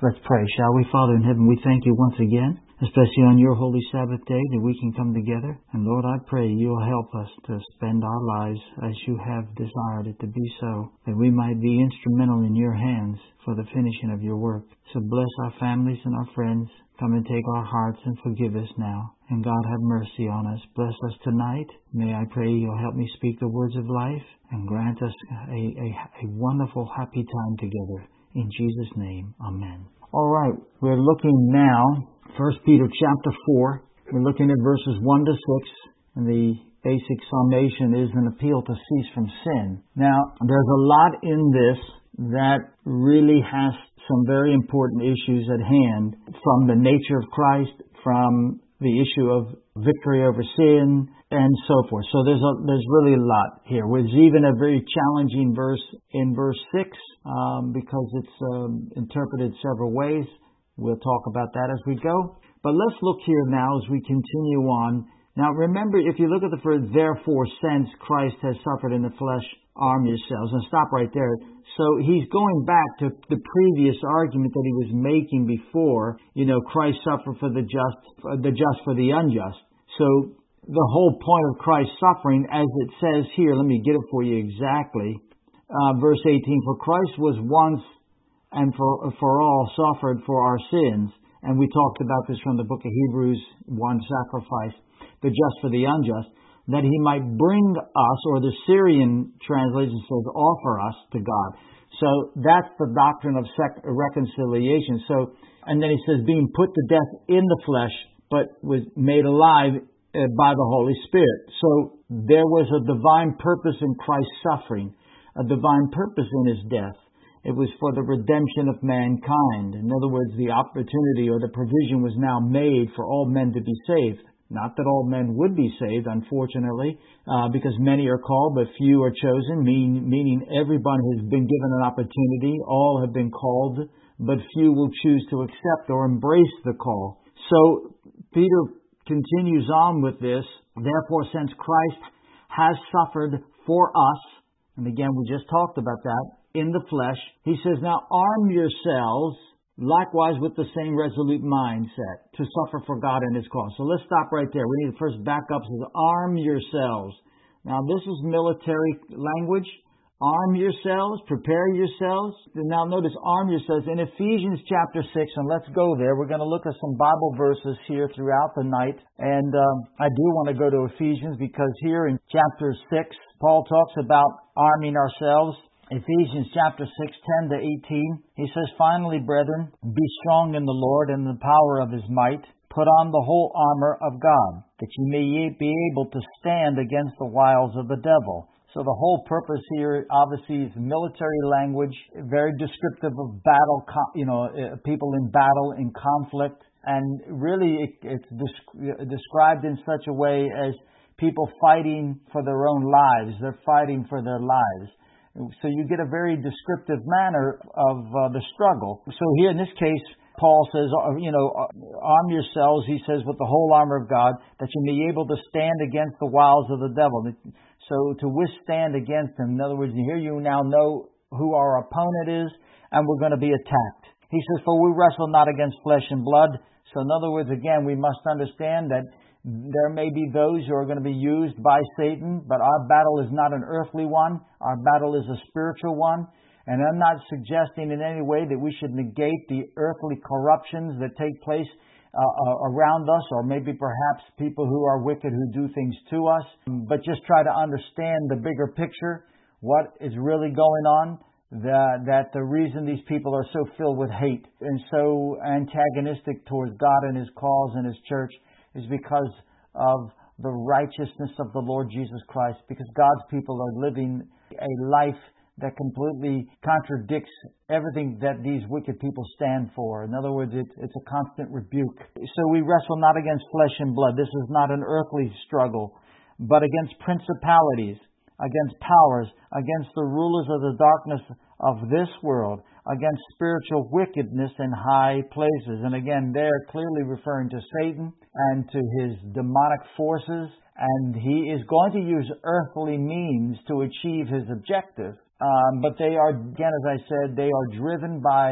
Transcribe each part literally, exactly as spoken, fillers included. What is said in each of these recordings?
Let's pray, shall we? Father in heaven, we thank you once again, especially on your holy Sabbath day, that we can come together. And Lord, I pray you'll help us to spend our lives as you have desired it to be so, that we might be instrumental in your hands for the finishing of your work. So bless our families and our friends. Come and take our hearts and forgive us now. And God, have mercy on us. Bless us tonight. May I pray you'll help me speak the words of life and grant us a, a, a wonderful, happy time together. In Jesus' name, amen. All right, we're looking now, First Peter chapter four. We're looking at verses one to six, and the basic summation is an appeal to cease from sin. Now, there's a lot in this that really has some very important issues at hand, from the nature of Christ, from the issue of victory over sin, and so forth. So there's a, there's really a lot here. There's even a very challenging verse in verse six, um, because it's um, interpreted several ways. We'll talk about that as we go. But let's look here now as we continue on. Now remember, if you look at the phrase, therefore, since Christ has suffered in the flesh, arm yourselves. And stop right there. So he's going back to the previous argument that he was making before. You know, Christ suffered for the just, for the just for the unjust. So the whole point of Christ's suffering, as it says here, let me get it for you exactly. Uh, verse eighteen, for Christ was once and for, for all suffered for our sins. And we talked about this from the book of Hebrews, one sacrifice, the just for the unjust, that he might bring us, or the Syrian translation says, offer us to God. So that's the doctrine of sec- reconciliation. So, and then he says, being put to death in the flesh, but was made alive uh, by the Holy Spirit. So there was a divine purpose in Christ's suffering, a divine purpose in his death. It was for the redemption of mankind. In other words, the opportunity or the provision was now made for all men to be saved. Not that all men would be saved, unfortunately, uh, because many are called, but few are chosen, mean, meaning everyone has been given an opportunity. All have been called, but few will choose to accept or embrace the call. So Peter continues on with this. Therefore, since Christ has suffered for us, and again, we just talked about that, in the flesh, he says, now arm yourselves likewise with the same resolute mindset to suffer for God and his cause. So let's stop right there. We need to first back up. It says, arm yourselves. Now this is military language. Arm yourselves, prepare yourselves. Now notice, arm yourselves in Ephesians chapter six, and let's go there. We're going to look at some Bible verses here throughout the night. And um, I do want to go to Ephesians, because here in chapter six, Paul talks about arming ourselves. Ephesians chapter six, ten to eighteen, he says, finally, brethren, be strong in the Lord and the power of his might. Put on the whole armor of God, that you may be able to stand against the wiles of the devil. So the whole purpose here, obviously, is military language, very descriptive of battle, you know, people in battle, in conflict. And really, it, it's desc- described in such a way as people fighting for their own lives. They're fighting for their lives. So you get a very descriptive manner of uh, the struggle. So here in this case, Paul says, uh, you know, arm yourselves, he says, with the whole armor of God, that you may be able to stand against the wiles of the devil. So to withstand against him, in other words, here you now know who our opponent is, and we're going to be attacked. He says, for we wrestle not against flesh and blood. So in other words, again, we must understand that there may be those who are going to be used by Satan, but our battle is not an earthly one. Our battle is a spiritual one. And I'm not suggesting in any way that we should negate the earthly corruptions that take place uh, around us, or maybe perhaps people who are wicked who do things to us, but just try to understand the bigger picture, what is really going on, that, that the reason these people are so filled with hate and so antagonistic towards God and his cause and his church is because of the righteousness of the Lord Jesus Christ, because God's people are living a life that completely contradicts everything that these wicked people stand for. In other words, it, it's a constant rebuke. So we wrestle not against flesh and blood. This is not an earthly struggle, but against principalities, against powers, against the rulers of the darkness of this world, against spiritual wickedness in high places. And again, they're clearly referring to Satan and to his demonic forces, and he is going to use earthly means to achieve his objective. Um, but they are, again, as I said, they are driven by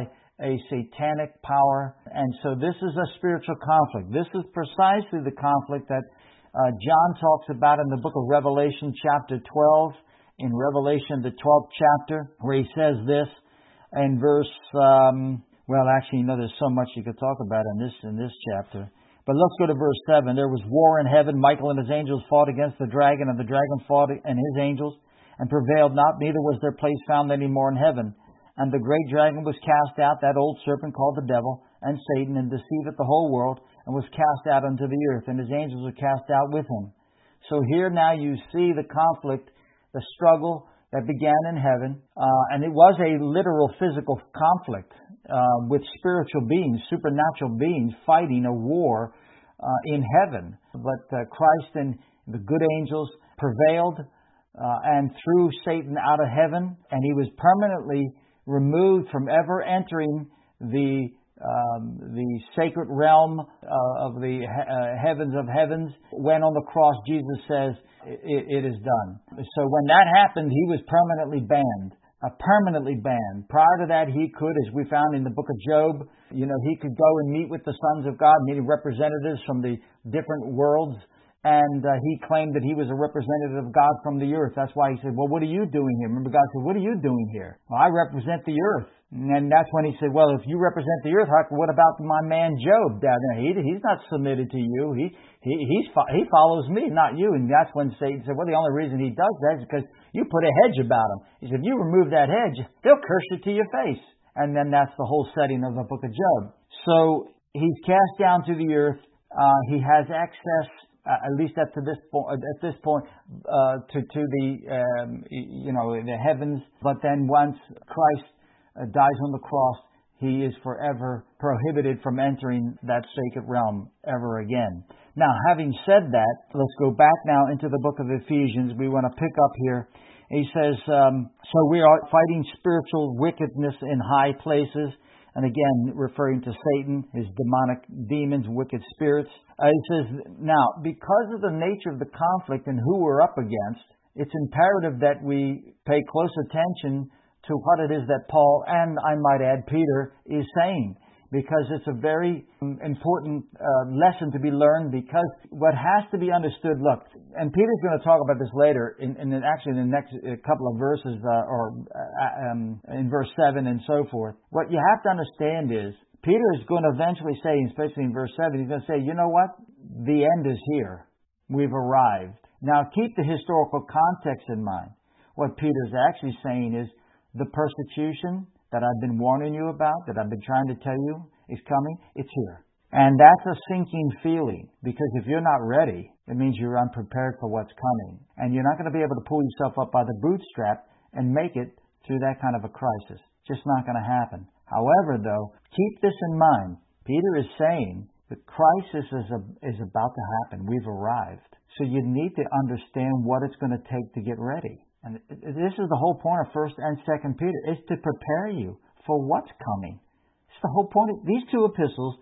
a satanic power. And so this is a spiritual conflict. This is precisely the conflict that uh, John talks about in the book of Revelation chapter twelve, in Revelation the twelfth chapter, where he says this in verse, um, well, actually, you know, there's so much you could talk about in this, in this chapter. But let's go to verse seven. There was war in heaven. Michael and his angels fought against the dragon, and the dragon fought and his angels, and prevailed not, neither was their place found any more in heaven. And the great dragon was cast out, that old serpent called the devil and Satan, and deceiveth the whole world, and was cast out unto the earth, and his angels were cast out with him. So here now you see the conflict, the struggle that began in heaven, uh, and it was a literal physical conflict uh, with spiritual beings, supernatural beings fighting a war uh, in heaven. But uh, Christ and the good angels prevailed uh, and threw Satan out of heaven, and he was permanently removed from ever entering the um, the sacred realm uh, of the uh, heavens of heavens. When on the cross Jesus says, it, it is done. So when that happened, he was permanently banned, uh, permanently banned. Prior to that, he could, as we found in the book of Job, you know, he could go and meet with the sons of God, meeting representatives from the different worlds. And uh, he claimed that he was a representative of God from the earth. That's why he said, well, what are you doing here? Remember, God said, what are you doing here? Well, I represent the earth. And that's when he said, well, if you represent the earth, what about my man Job down there? He, he's not submitted to you. He he he's, he follows me, not you. And that's when Satan said, well, the only reason he does that is because you put a hedge about him. He said, if you remove that hedge, they'll curse you to your face. And then that's the whole setting of the book of Job. So he's cast down to the earth. Uh, he has access, Uh, at least up to this point, at this point, uh, to to the um, you know the heavens. But then once Christ uh, dies on the cross, he is forever prohibited from entering that sacred realm ever again. Now, having said that, let's go back now into the book of Ephesians. We want to pick up here. He says, um, so we are fighting spiritual wickedness in high places. And again, referring to Satan, his demonic demons, wicked spirits. Uh, he says, now, because of the nature of the conflict and who we're up against, it's imperative that we pay close attention to what it is that Paul, and I might add Peter, is saying. Because it's a very important uh, lesson to be learned, because what has to be understood, look, and Peter's going to talk about this later, in, in actually in the next couple of verses, uh, or uh, um, in verse seven and so forth. What you have to understand is, Peter is going to eventually say, especially in verse seven, he's going to say, you know what? The end is here. We've arrived. Now keep the historical context in mind. What Peter's actually saying is, the persecution that I've been warning you about, that I've been trying to tell you is coming, it's here. And that's a sinking feeling, because if you're not ready, it means you're unprepared for what's coming. And you're not going to be able to pull yourself up by the bootstrap and make it through that kind of a crisis. Just not going to happen. However, though, keep this in mind. Peter is saying the crisis is, a, is about to happen. We've arrived. So you need to understand what it's going to take to get ready. And this is the whole point of First and Second Peter, is to prepare you for what's coming. It's the whole point of these two epistles.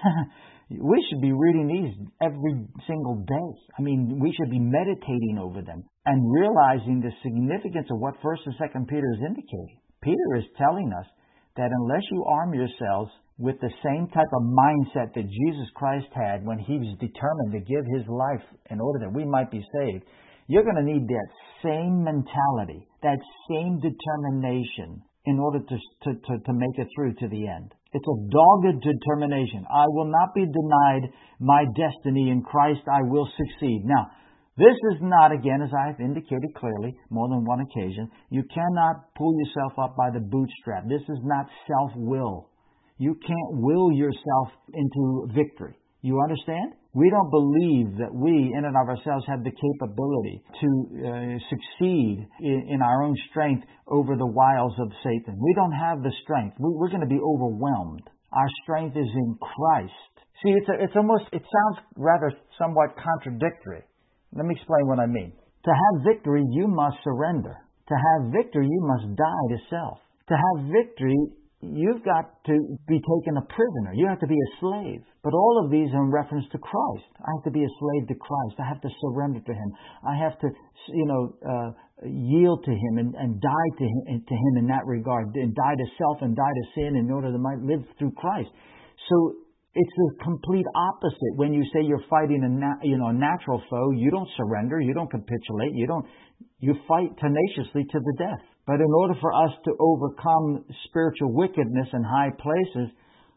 We should be reading these every single day. I mean, we should be meditating over them and realizing the significance of what First and Second Peter is indicating. Peter is telling us that unless you arm yourselves with the same type of mindset that Jesus Christ had when he was determined to give his life in order that we might be saved, you're going to need that same mentality, that same determination in order to, to, to, to make it through to the end. It's a dogged determination. I will not be denied my destiny in Christ. I will succeed. Now, this is not, again, as I've indicated clearly, more than one occasion, you cannot pull yourself up by the bootstrap. This is not self-will. You can't will yourself into victory. You understand? We don't believe that we, in and of ourselves, have the capability to uh, succeed in, in our own strength over the wiles of Satan. We don't have the strength. We, we're going to be overwhelmed. Our strength is in Christ. See, it's a, it's almost, it sounds rather somewhat contradictory. Let me explain what I mean. To have victory, you must surrender. To have victory, you must die to self. To have victory, you've got to be taken a prisoner. You have to be a slave. But all of these are in reference to Christ. I have to be a slave to Christ. I have to surrender to Him. I have to, you know, uh, yield to Him and, and die to him, to Him in that regard, and die to self and die to sin in order to might live through Christ. So it's the complete opposite. When you say you're fighting a na- you know a natural foe, you don't surrender, you don't capitulate, you don't you fight tenaciously to the death. But in order for us to overcome spiritual wickedness in high places,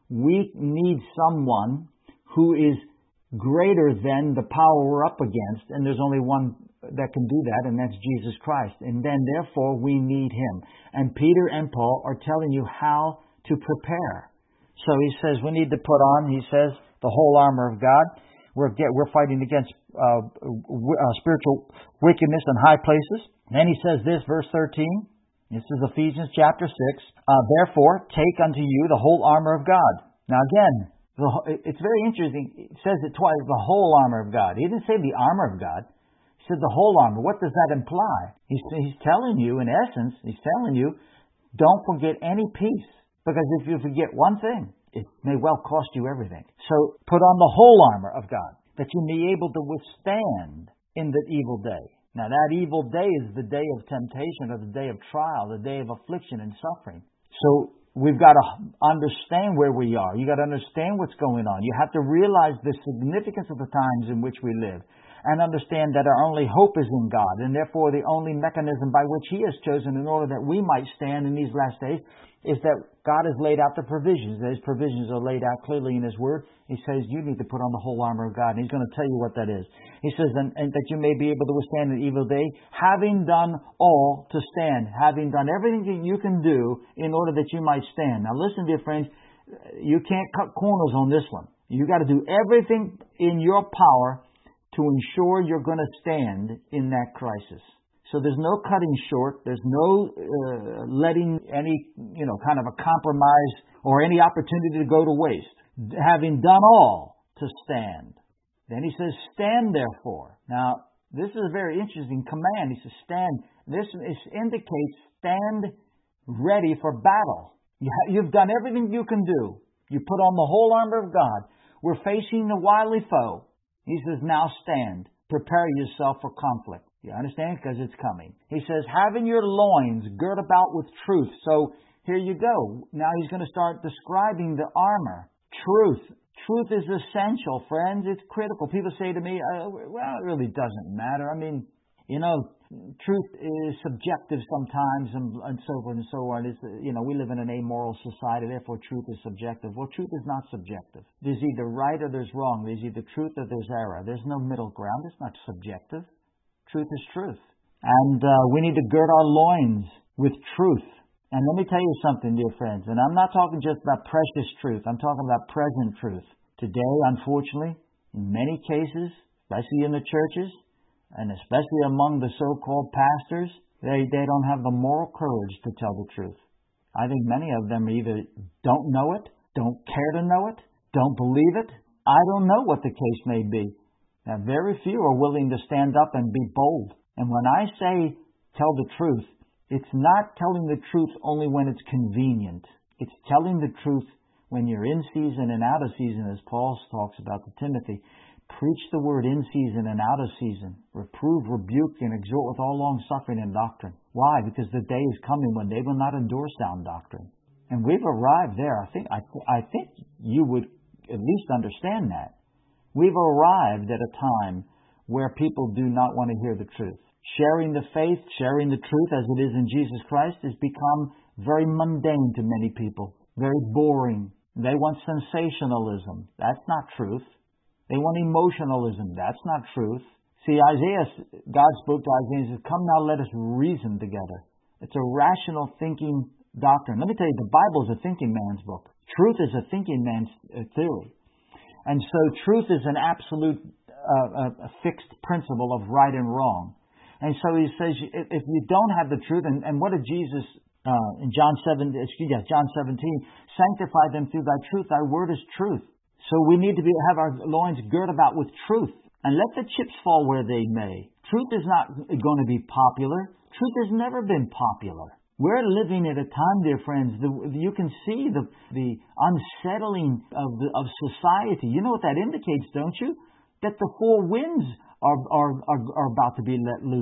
we need someone who is greater than the power we're up against, and there's only one that can do that, and that's Jesus Christ. And then, therefore, we need Him. And Peter and Paul are telling you how to prepare. So he says we need to put on, he says, the whole armor of God. We're get, we're fighting against uh, w- uh, spiritual wickedness in high places. Then he says this, verse thirteen. This is Ephesians chapter six. Uh, Therefore, take unto you the whole armor of God. Now again, the, it's very interesting. It says it twice, the whole armor of God. He didn't say the armor of God. He said the whole armor. What does that imply? He's, he's telling you, in essence, he's telling you, don't forget any piece. Because if you forget one thing, it may well cost you everything. So put on the whole armor of God, that you may be able to withstand in the evil day. Now that evil day is the day of temptation, or the day of trial, the day of affliction and suffering. So we've got to understand where we are. You've got to understand what's going on. You have to realize the significance of the times in which we live, and understand that our only hope is in God, and therefore the only mechanism by which He has chosen in order that we might stand in these last days is that God has laid out the provisions. Those provisions are laid out clearly in His Word. He says you need to put on the whole armor of God, and He's going to tell you what that is. He says, and, and that you may be able to withstand the evil day, having done all to stand, having done everything that you can do in order that you might stand. Now listen, dear friends, you can't cut corners on this one. You've got to do everything in your power to ensure you're going to stand in that crisis. So there's no cutting short. There's no uh, letting any, you know, kind of a compromise or any opportunity to go to waste. Having done all to stand. Then he says, stand therefore. Now, this is a very interesting command. He says, stand. This is, indicates stand ready for battle. You ha- you've done everything you can do. You put on the whole armor of God. We're facing the wily foe. He says, now stand. Prepare yourself for conflict. You understand? Because it's coming. He says, having your loins girt about with truth. So here you go. Now he's going to start describing the armor. Truth. Truth is essential, friends. It's critical. People say to me, uh, well, it really doesn't matter. I mean, you know, truth is subjective sometimes, and, and so forth and so on. It's, you know, we live in an amoral society, therefore truth is subjective. Well, truth is not subjective. There's either right or there's wrong. There's either truth or there's error. There's no middle ground. It's not subjective. Truth is truth. And uh, we need to gird our loins with truth. And let me tell you something, dear friends, and I'm not talking just about precious truth. I'm talking about present truth. Today, unfortunately, in many cases, especially in the churches, and especially among the so-called pastors, they, they don't have the moral courage to tell the truth. I think many of them either don't know it, don't care to know it, don't believe it. I don't know what the case may be. Now, very few are willing to stand up and be bold. And when I say tell the truth, it's not telling the truth only when it's convenient. It's telling the truth when you're in season and out of season, as Paul talks about to Timothy. Preach the word in season and out of season. Reprove, rebuke, and exhort with all long suffering and doctrine. Why? Because the day is coming when they will not endure sound doctrine. And we've arrived there. I think I, I think you would at least understand that. We've arrived at a time where people do not want to hear the truth. Sharing the faith, sharing the truth as it is in Jesus Christ has become very mundane to many people. Very boring. They want sensationalism. That's not truth. They want emotionalism. That's not truth. See, Isaiah, God spoke to Isaiah and says, come now, let us reason together. It's a rational thinking doctrine. Let me tell you, the Bible is a thinking man's book. Truth is a thinking man's theory. And so truth is an absolute uh, a fixed principle of right and wrong. And so he says, if you don't have the truth, and, and what did Jesus, uh, in John seven, excuse me, John seventeen, sanctify them through thy truth, thy word is truth. So we need to be, have our loins girt about with truth. And let the chips fall where they may. Truth is not going to be popular. Truth has never been popular. We're living at a time, dear friends, the, you can see the, the unsettling of, the, of society. You know what that indicates, don't you? That the four winds are, are, are, are about to be let loose.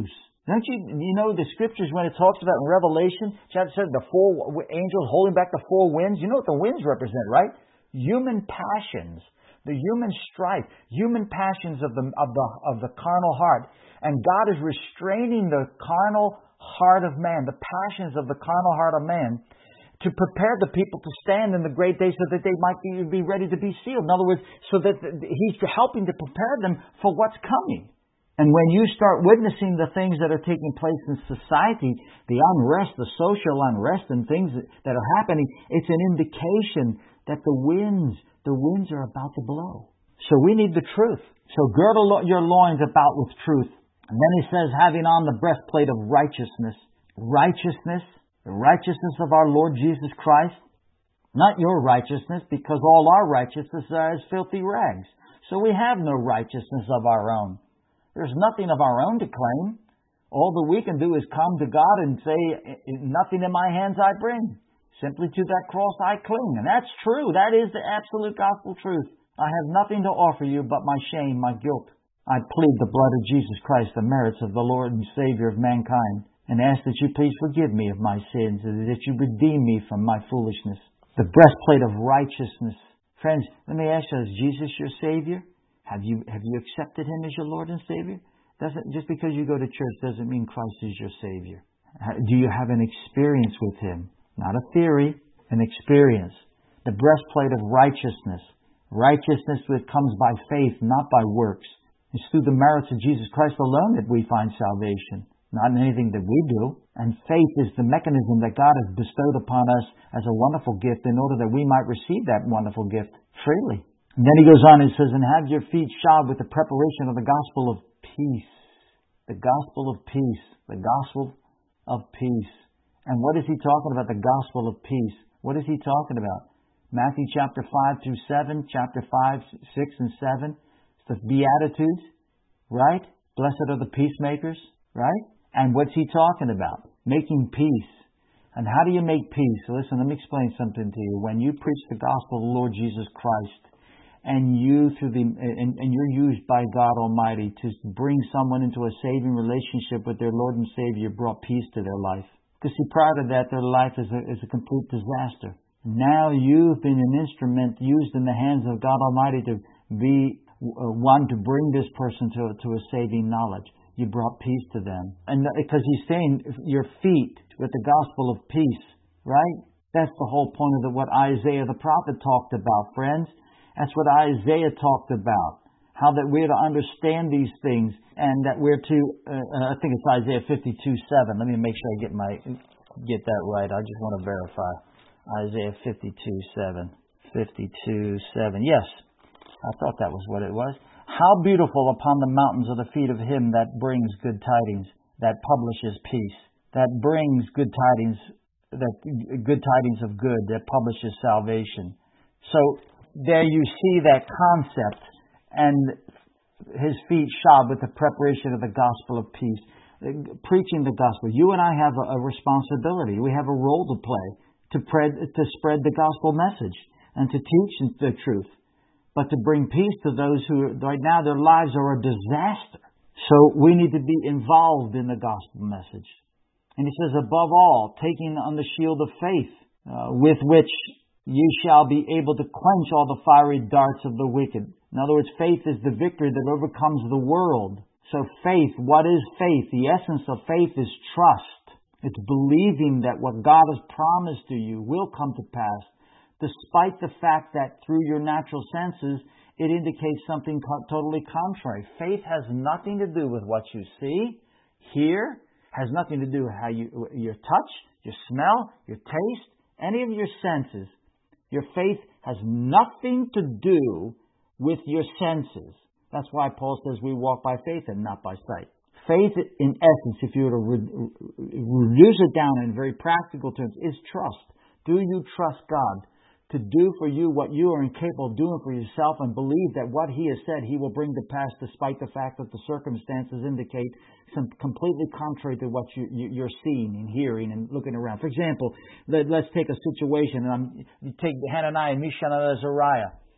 Don't you, you know the scriptures when it talks about in Revelation, chapter seven, the four angels holding back the four winds? You know what the winds represent, right? Human passions, the human strife, human passions of the of the of the carnal heart, and God is restraining the carnal heart of man, the passions of the carnal heart of man, to prepare the people to stand in the great day, so that they might be, be ready to be sealed. In other words, so that He's helping to prepare them for what's coming. And when you start witnessing the things that are taking place in society, the unrest, the social unrest and things that are happening, it's an indication that the winds, the winds are about to blow. So we need the truth. So girdle your loins about with truth. And then he says, having on the breastplate of righteousness. Righteousness, the righteousness of our Lord Jesus Christ. Not your righteousness, because all our righteousness are as filthy rags. So we have no righteousness of our own. There's nothing of our own to claim. All that we can do is come to God and say, nothing in my hands I bring. Simply to that cross I cling. And that's true. That is the absolute gospel truth. I have nothing to offer you but my shame, my guilt. I plead the blood of Jesus Christ, the merits of the Lord and Savior of mankind, and ask that you please forgive me of my sins, and that you redeem me from my foolishness. The breastplate of righteousness. Friends, let me ask you, is Jesus your Savior? Have you have you accepted Him as your Lord and Savior? Doesn't just because you go to church doesn't mean Christ is your Savior. Do you have an experience with Him? Not a theory, an experience. The breastplate of righteousness. Righteousness that comes by faith, not by works. It's through the merits of Jesus Christ alone that we find salvation, not in anything that we do. And faith is the mechanism that God has bestowed upon us as a wonderful gift in order that we might receive that wonderful gift freely. And then he goes on and says, and have your feet shod with the preparation of the gospel of peace. The gospel of peace. The gospel of peace. And what is he talking about, the gospel of peace? What is he talking about? Matthew chapter five through seven, chapter five, six, and seven. It's the Beatitudes, right? Blessed are the peacemakers, right? And what's he talking about? Making peace. And how do you make peace? Listen, let me explain something to you. When you preach the gospel of the Lord Jesus Christ, and you through the and, and you're used by God Almighty to bring someone into a saving relationship with their Lord and Savior, brought peace to their life. Because see, prior to that, their life is a, is a complete disaster. Now you've been an instrument used in the hands of God Almighty to be one to bring this person to, to a saving knowledge. You brought peace to them. And because he's saying your feet with the gospel of peace, right? That's the whole point of the, what Isaiah the prophet talked about, friends. That's what Isaiah talked about. How that we're to understand these things, and that we're to, uh, I think it's Isaiah fifty-two seven. Let me make sure I get my get that right. I just want to verify. Isaiah fifty-two seven. fifty-two seven. Yes, I thought that was what it was. How beautiful upon the mountains are the feet of him that brings good tidings, that publishes peace, that brings good tidings, that good tidings of good, that publishes salvation. So there you see that concept, and his feet shod with the preparation of the gospel of peace, preaching the gospel. You and I have a, a responsibility. We have a role to play to, pred, to spread the gospel message and to teach the truth, but to bring peace to those who right now their lives are a disaster. So we need to be involved in the gospel message. And he says, above all, taking on the shield of faith, uh, with which you shall be able to quench all the fiery darts of the wicked. In other words, faith is the victory that overcomes the world. So faith, what is faith? The essence of faith is trust. It's believing that what God has promised to you will come to pass, despite the fact that through your natural senses, it indicates something co- totally contrary. Faith has nothing to do with what you see, hear, has nothing to do with how you, your touch, your smell, your taste, any of your senses. Your faith has nothing to do with your senses. That's why Paul says we walk by faith and not by sight. Faith, in essence, if you were to re- reduce it down in very practical terms, is trust. Do you trust God to do for you what you are incapable of doing for yourself, and believe that what He has said He will bring to pass, despite the fact that the circumstances indicate some completely contrary to what you, you, you're seeing and hearing and looking around? For example, let, let's take a situation, and I'm, you take Hananiah, Mishael, and Azariah.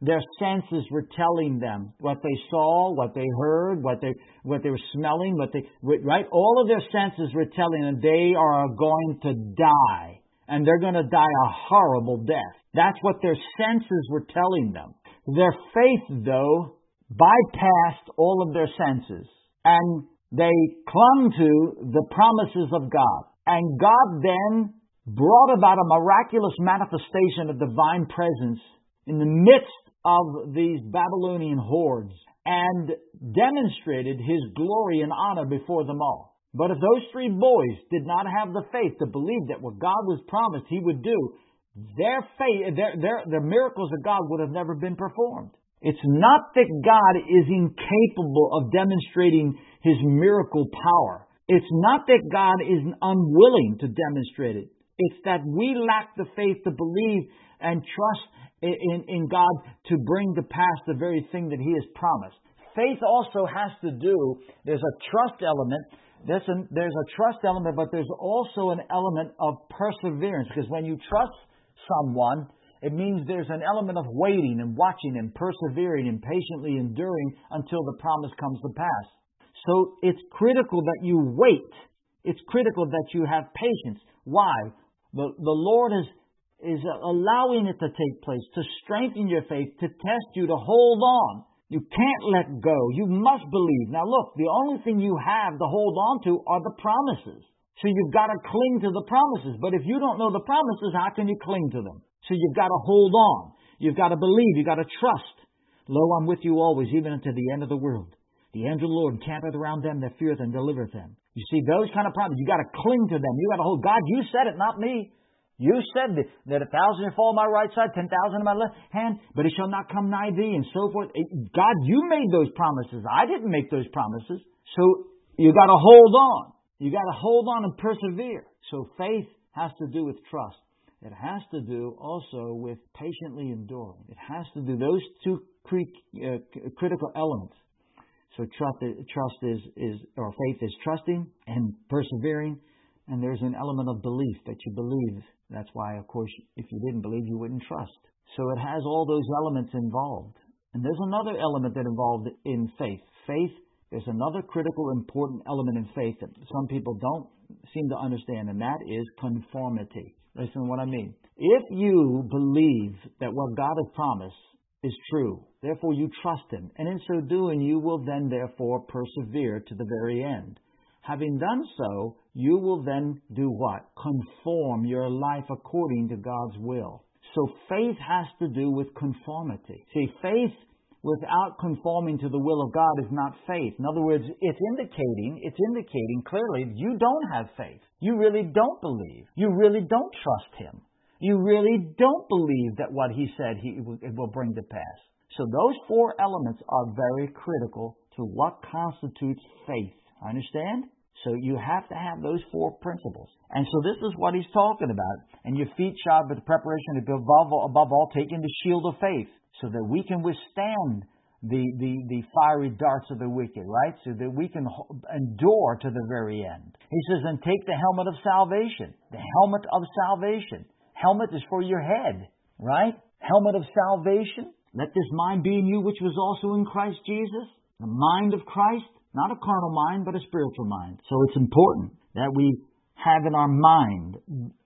their senses were telling them what they saw, what they heard, what they what they were smelling, what they right. All of their senses were telling them they are going to die, and they're going to die a horrible death. That's what their senses were telling them. Their faith, though, bypassed all of their senses, and they clung to the promises of God. And God then brought about a miraculous manifestation of divine presence in the midst of these Babylonian hordes and demonstrated His glory and honor before them all. But if those three boys did not have the faith to believe that what God was promised He would do, their faith, their, their, the miracles of God would have never been performed. It's not that God is incapable of demonstrating His miracle power. It's not that God is unwilling to demonstrate it. It's that we lack the faith to believe and trust in, in God to bring to pass the very thing that He has promised. Faith also has to do, there's a trust element, there's a, there's a trust element, but there's also an element of perseverance. Because when you trust someone, it means there's an element of waiting and watching and persevering and patiently enduring until the promise comes to pass. So it's critical that you wait. It's critical that you have patience. Why? The, the Lord is, is allowing it to take place, to strengthen your faith, to test you, to hold on. You can't let go. You must believe. Now look, the only thing you have to hold on to are the promises. So you've got to cling to the promises. But if you don't know the promises, how can you cling to them? So you've got to hold on. You've got to believe. You've got to trust. Lo, I'm with you always, even unto the end of the world. The angel of the Lord campeth around them that feareth and delivereth them. You see, those kind of promises, you got to cling to them. You got to hold. God, you said it, not me. You said that, that a thousand will fall on my right side, ten thousand on my left hand, but it shall not come nigh thee, and so forth. God, you made those promises. I didn't make those promises. So you got to hold on. You got to hold on and persevere. So faith has to do with trust. It has to do also with patiently enduring. It has to do those two cre- uh, critical elements. So trust, trust is, is, or faith is trusting and persevering, and there's an element of belief that you believe. That's why, of course, if you didn't believe, you wouldn't trust. So it has all those elements involved. And there's another element that involved in faith. Faith, there's another critical, important element in faith that some people don't seem to understand, and that is conformity. Listen to what I mean. If you believe that what God has promised is true, therefore you trust Him, and in so doing you will then therefore persevere to the very end. Having done so, you will then do what? Conform your life according to God's will. So faith has to do with conformity. See, faith without conforming to the will of God is not faith. In other words, it's indicating, it's indicating clearly you don't have faith. You really don't believe. You really don't trust Him. You really don't believe that what He said He it will bring to pass. So those four elements are very critical to what constitutes faith. Understand? So you have to have those four principles. And so this is what he's talking about. And your feet shod with the preparation to go above, above all, taking the shield of faith, so that we can withstand the, the, the fiery darts of the wicked, right? So that we can endure to the very end. He says, and take the helmet of salvation. The helmet of salvation. Helmet is for your head, right? Helmet of salvation. Let this mind be in you, which was also in Christ Jesus. The mind of Christ. Not a carnal mind, but a spiritual mind. So it's important that we have in our mind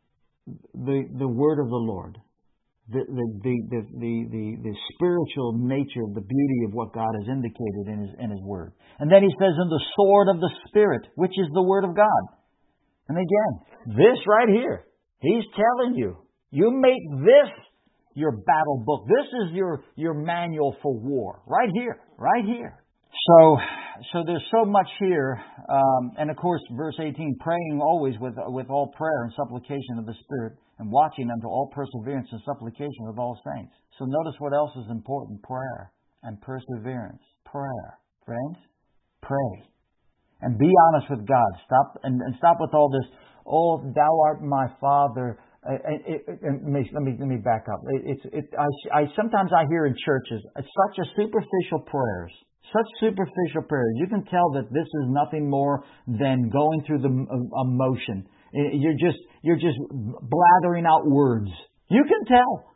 the the word of the Lord, the the the the the, the, the spiritual nature, the beauty of what God has indicated in His in His word. And then he says, "In the sword of the Spirit, which is the word of God." And again, this right here, he's telling you, you make this your battle book. This is your your manual for war. Right here, right here. So, so there's so much here, um, and of course, verse eighteen, praying always with with all prayer and supplication of the Spirit, and watching unto all perseverance and supplication of all saints. So notice what else is important: prayer and perseverance. Prayer, friends, pray, and be honest with God. Stop and, and stop with all this. Oh, Thou art my Father. Uh, it, it, it, let me let me back up. It, it's it, I, I sometimes I hear in churches such a superficial prayers. Such superficial prayers. You can tell that this is nothing more than going through the emotion. You're just you're just blathering out words. You can tell.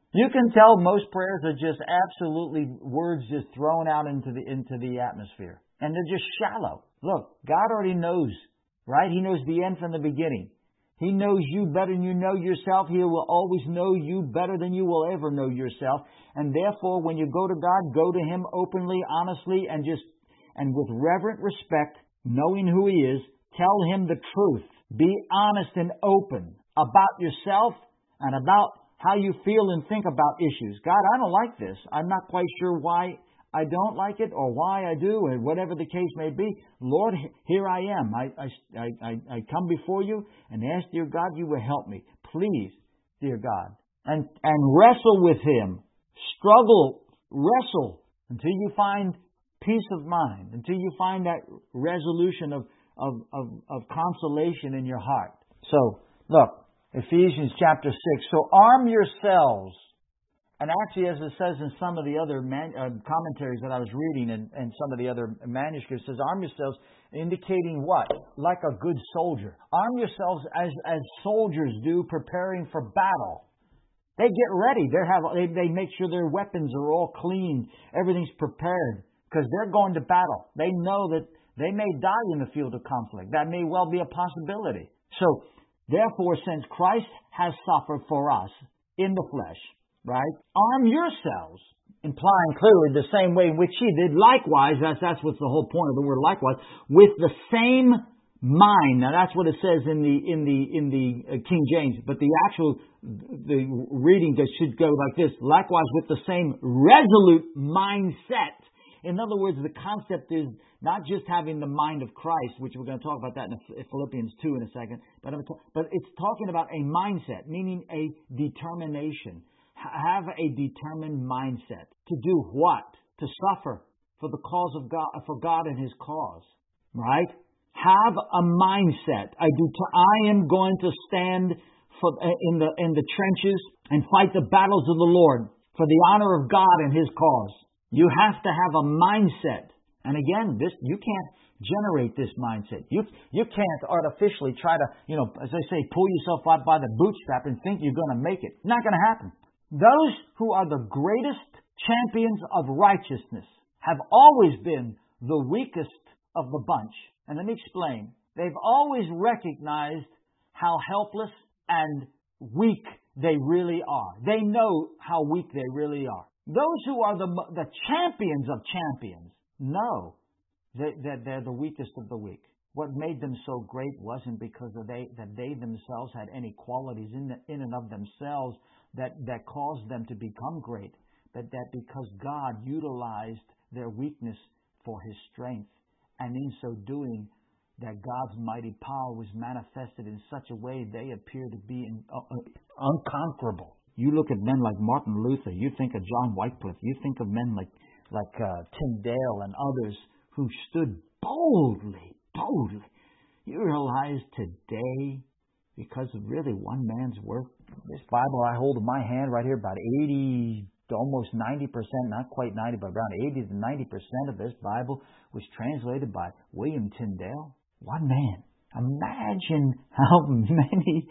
You can tell most prayers are just absolutely words just thrown out into the into the atmosphere. And they're just shallow. Look, God already knows, right? He knows the end from the beginning. He knows you better than you know yourself. He will always know you better than you will ever know yourself. And therefore, when you go to God, go to Him openly, honestly, and just and with reverent respect, knowing who He is. Tell Him the truth. Be honest and open about yourself and about how you feel and think about issues. God, I don't like this. I'm not quite sure why I don't like it or why I do, or whatever the case may be. Lord, here I am. I, I, I, I come before you and ask, dear God, you will help me. Please, dear God. And, and wrestle with Him. Struggle, wrestle until you find peace of mind, until you find that resolution of, of, of, of consolation in your heart. So, look, Ephesians chapter six. So arm yourselves. And actually, as it says in some of the other man, uh, commentaries that I was reading and, and some of the other manuscripts, it says arm yourselves, indicating what? Like a good soldier. Arm yourselves as, as soldiers do, preparing for battle. They get ready. They have they, they make sure their weapons are all clean. Everything's prepared because they're going to battle. They know that they may die in the field of conflict. That may well be a possibility. So, therefore, since Christ has suffered for us in the flesh, right? Arm yourselves, implying clearly the same way in which He did. Likewise, that's, that's what's the whole point of the word likewise, with the same mind. Now that's what it says in the in the in the uh, King James, but the actual the reading that should go like this: likewise, with the same resolute mindset. In other words, the concept is not just having the mind of Christ, which we're going to talk about that in Philippians two in a second, but but it's talking about a mindset, meaning a determination. Have a determined mindset. To do what? To suffer for the cause of God, for God and His cause. Right? Have a mindset. I do. I am going to stand for in the in the trenches and fight the battles of the Lord for the honor of God and His cause. You have to have a mindset. And again, this you can't generate this mindset. You you can't artificially try to, you know, as they say, pull yourself out by the bootstrap and think you're going to make it. Not going to happen. Those who are the greatest champions of righteousness have always been the weakest of the bunch. And let me explain. They've always recognized how helpless and weak they really are. They know how weak they really are. Those who are the, the champions of champions know that, that they're the weakest of the weak. What made them so great wasn't because of they, that they themselves had any qualities in, the, in and of themselves that, that caused them to become great, but that because God utilized their weakness for His strength, and in so doing, that God's mighty power was manifested in such a way they appear to be in, uh, unconquerable. You look at men like Martin Luther, you think of John Wycliffe, you think of men like, like uh, Tyndale and others who stood boldly, boldly. You realize today, because of really one man's work, this Bible I hold in my hand right here, about eighty, almost ninety percent, not quite ninety, but around eighty to ninety percent of this Bible was translated by William Tyndale. One man. Imagine how many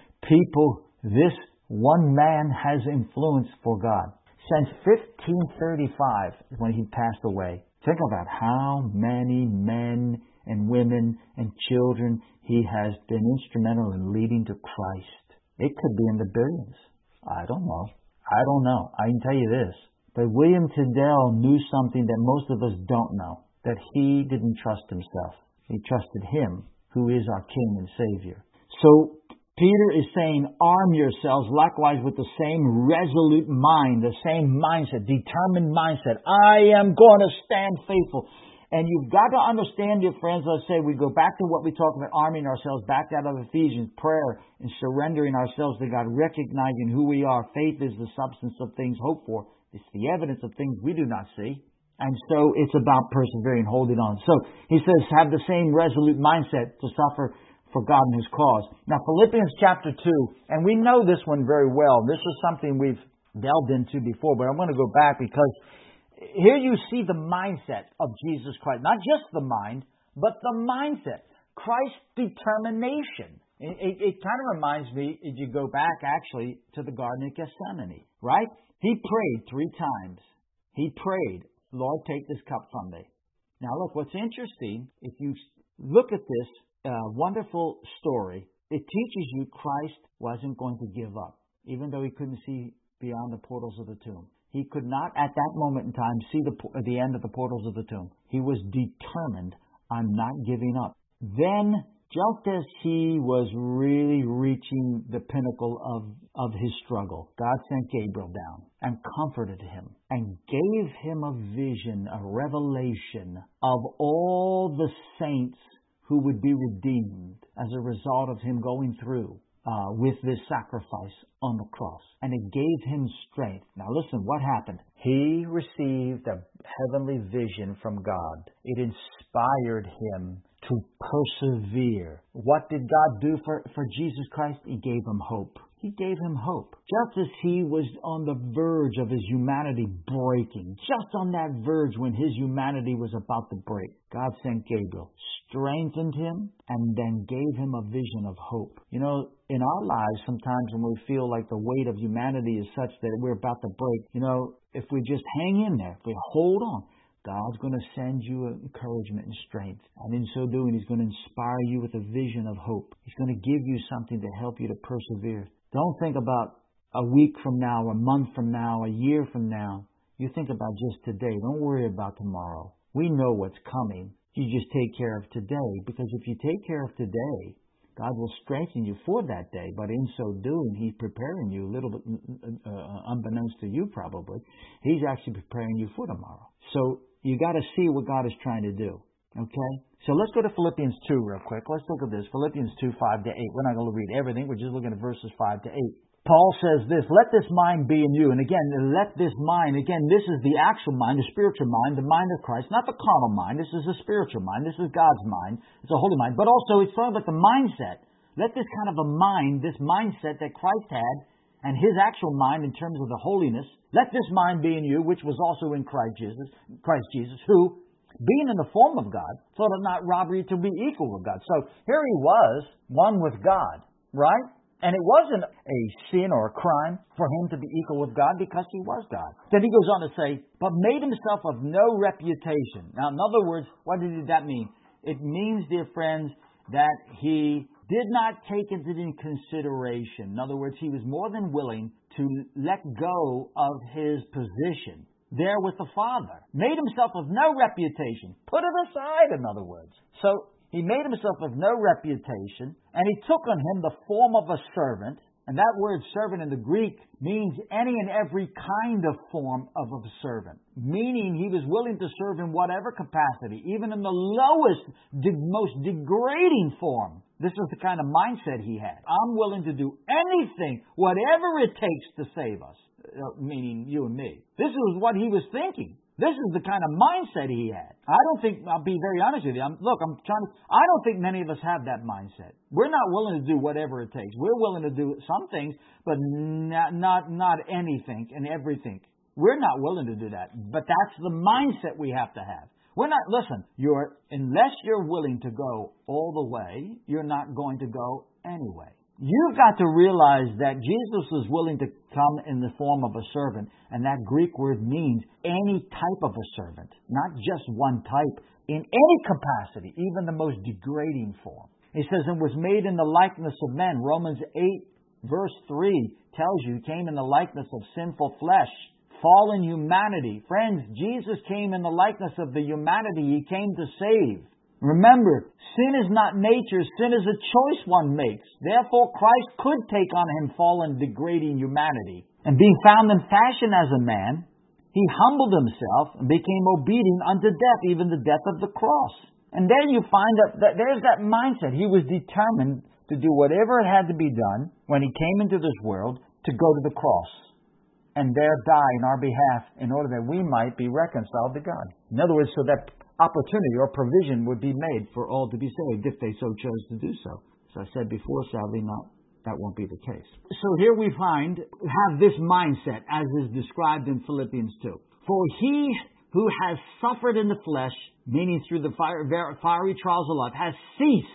people this one man has influenced for God. Since fifteen thirty-five, when he passed away, think about how many men and women and children he has been instrumental in leading to Christ. It could be in the billions. I don't know. I don't know. I can tell you this. But William Tyndale knew something that most of us don't know. That he didn't trust himself. He trusted Him, who is our King and Savior. So Peter is saying, arm yourselves likewise with the same resolute mind, the same mindset, determined mindset. I am going to stand faithful. And you've got to understand, dear friends, let's say we go back to what we talked about, arming ourselves, back out of Ephesians, prayer and surrendering ourselves to God, recognizing who we are. Faith is the substance of things hoped for. It's the evidence of things we do not see. And so it's about persevering, holding on. So he says, have the same resolute mindset to suffer for God and His cause. Now, Philippians chapter two, and we know this one very well. This is something we've delved into before, but I want to go back because here you see the mindset of Jesus Christ. Not just the mind, but the mindset. Christ's determination. It, it, it kind of reminds me, if you go back actually to the Garden of Gethsemane, right? He prayed three times. He prayed, Lord, take this cup from me. Now look, what's interesting, if you look at this uh, wonderful story, it teaches you Christ wasn't going to give up, even though he couldn't see beyond the portals of the tomb. He could not, at that moment in time, see the, the end of the portals of the tomb. He was determined on not giving up. Then, just as he was really reaching the pinnacle of, of his struggle, God sent Gabriel down and comforted him and gave him a vision, a revelation of all the saints who would be redeemed as a result of him going through uh, with this sacrifice on the cross. And it gave him strength. Now listen, what happened? He received a heavenly vision from God. It inspired him to persevere. What did God do for, for Jesus Christ? He gave him hope. He gave him hope. Just as he was on the verge of his humanity breaking, just on that verge when his humanity was about to break, God sent Gabriel, strengthened him, and then gave him a vision of hope. You know, in our lives, sometimes when we feel like the weight of humanity is such that we're about to break, you know, if we just hang in there, if we hold on, God's going to send you encouragement and strength. And in so doing, He's going to inspire you with a vision of hope. He's going to give you something to help you to persevere. Don't think about a week from now, a month from now, a year from now. You think about just today. Don't worry about tomorrow. We know what's coming. You just take care of today. Because if you take care of today, God will strengthen you for that day. But in so doing, He's preparing you, a little bit uh, unbeknownst to you probably, He's actually preparing you for tomorrow. So you got to see what God is trying to do. Okay? So let's go to Philippians two real quick. Let's look at this. Philippians two, five to eight. We're not going to read everything. We're just looking at verses five to eight. Paul says this, let this mind be in you. And again, let this mind, again, this is the actual mind, the spiritual mind, the mind of Christ, not the carnal mind. This is a spiritual mind. This is God's mind. It's a holy mind. But also, it's talking about the mindset. Let this kind of a mind, this mindset that Christ had, and His actual mind in terms of the holiness, let this mind be in you, which was also in Christ Jesus, Christ Jesus, who, being in the form of God, thought it not robbery to be equal with God. So here He was, one with God, right? And it wasn't a sin or a crime for Him to be equal with God because He was God. Then He goes on to say, but made Himself of no reputation. Now, in other words, what did that mean? It means, dear friends, that He did not take it into consideration. In other words, He was more than willing to let go of His position there with the Father. Made Himself of no reputation. Put it aside, in other words. So, He made Himself of no reputation, and He took on Him the form of a servant. And that word servant in the Greek means any and every kind of form of a servant. Meaning He was willing to serve in whatever capacity, even in the lowest, de- most degrading form. This is the kind of mindset He had. I'm willing to do anything, whatever it takes to save us. Uh, meaning you and me. This is what He was thinking. This is the kind of mindset He had. I don't think, I'll be very honest with you. I'm, look, I'm trying to, I don't think many of us have that mindset. We're not willing to do whatever it takes. We're willing to do some things, but not, not, not anything and everything. We're not willing to do that. But that's the mindset we have to have. We're not, listen, you're, unless you're willing to go all the way, you're not going to go anyway. You've got to realize that Jesus was willing to come in the form of a servant, and that Greek word means any type of a servant, not just one type, in any capacity, even the most degrading form. He says, and was made in the likeness of men. Romans eight, verse three tells you he came in the likeness of sinful flesh, fallen humanity. Friends, Jesus came in the likeness of the humanity He came to save. Remember, sin is not nature, sin is a choice one makes. Therefore, Christ could take on Him fallen, degrading humanity. And being found in fashion as a man, He humbled Himself and became obedient unto death, even the death of the cross. And then you find that, that there's that mindset. He was determined to do whatever it had to be done when He came into this world to go to the cross and there die in our behalf in order that we might be reconciled to God. In other words, so that opportunity or provision would be made for all to be saved if they so chose to do so. As I said before, sadly not, that won't be the case. So here we find, have this mindset as is described in Philippians two. For he who has suffered in the flesh, meaning through the fire, fiery trials of life, has ceased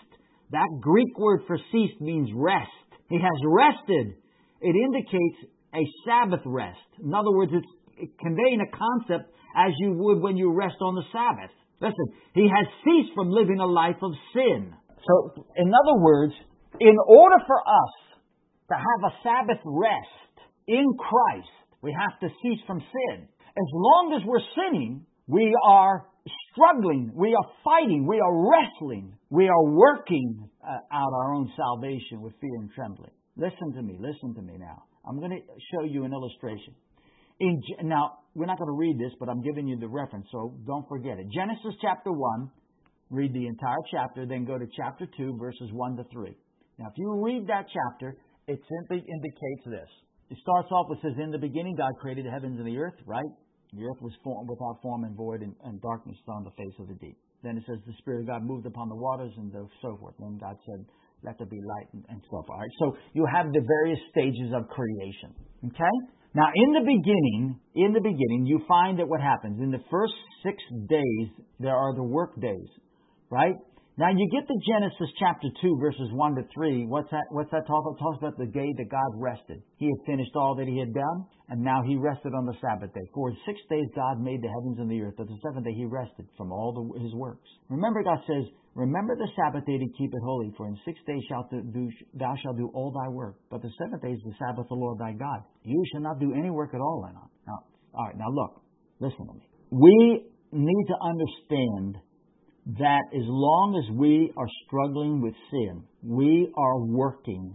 That Greek word for ceased means rest. He has rested. It indicates a Sabbath rest. In other words, it's conveying a concept as you would when you rest on the Sabbath. Listen, he has ceased from living a life of sin. So, in other words, in order for us to have a Sabbath rest in Christ, we have to cease from sin. As long as we're sinning, we are struggling, we are fighting, we are wrestling, we are working uh, out our own salvation with fear and trembling. Listen to me, listen to me now. I'm going to show you an illustration. In, now, we're not going to read this, but I'm giving you the reference, so don't forget it. Genesis chapter one, read the entire chapter, then go to chapter two, verses one to three. Now, if you read that chapter, it simply indicates this. It starts off with, says, in the beginning, God created the heavens and the earth, right? The earth was formed without form and void, and, and darkness on the face of the deep. Then it says the Spirit of God moved upon the waters and so forth. Then God said, let there be light and, and so forth. All right? So you have the various stages of creation. Okay? Now, in the beginning, in the beginning, you find that what happens? In the first six days, there are the work days, right? Now, you get to Genesis chapter two, verses one to three. What's that, what's that talk about? It talks about the day that God rested. He had finished all that He had done, and now He rested on the Sabbath day. For in six days God made the heavens and the earth, but the seventh day He rested from all the, His works. Remember, God says, remember the Sabbath day to keep it holy, for in six days shalt do, thou shalt do all thy work. But the seventh day is the Sabbath of the Lord thy God. You shall not do any work at all in it. Now, all right, now look, listen to me. We need to understand that as long as we are struggling with sin, we are working,